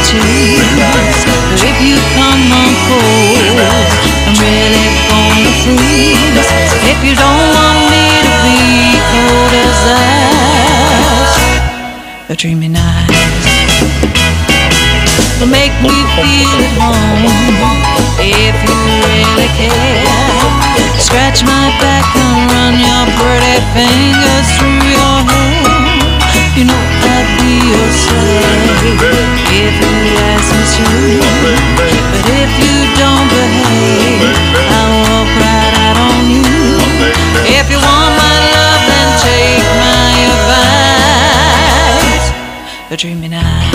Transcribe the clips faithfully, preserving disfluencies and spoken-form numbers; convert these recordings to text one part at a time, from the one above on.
tease. But if you come on cold, I'm really gonna freeze. If you don't want me to be cold as ice, but treat me nice. But make me feel at home if you really care. Scratch my back and run your pretty fingers through your hair. You know I'd be your slave if you ask me to. But if you don't behave, I'll walk right out on you. If you want my love, then take my advice, but treat me nice.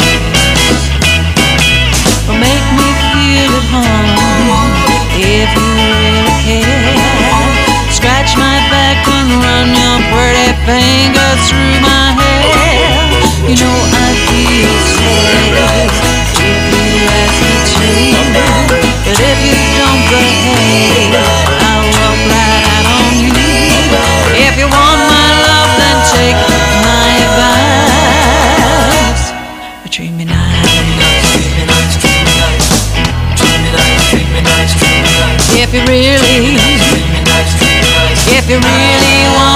Or make me feel at home if you really care. Scratch my back and run your pretty fingers through my hair. You know I'd be your slave if you ask me to. But if you don't behave, I'll walk right out on you. If you want my love, then take my advice, but treat me nice. If you really, if you really want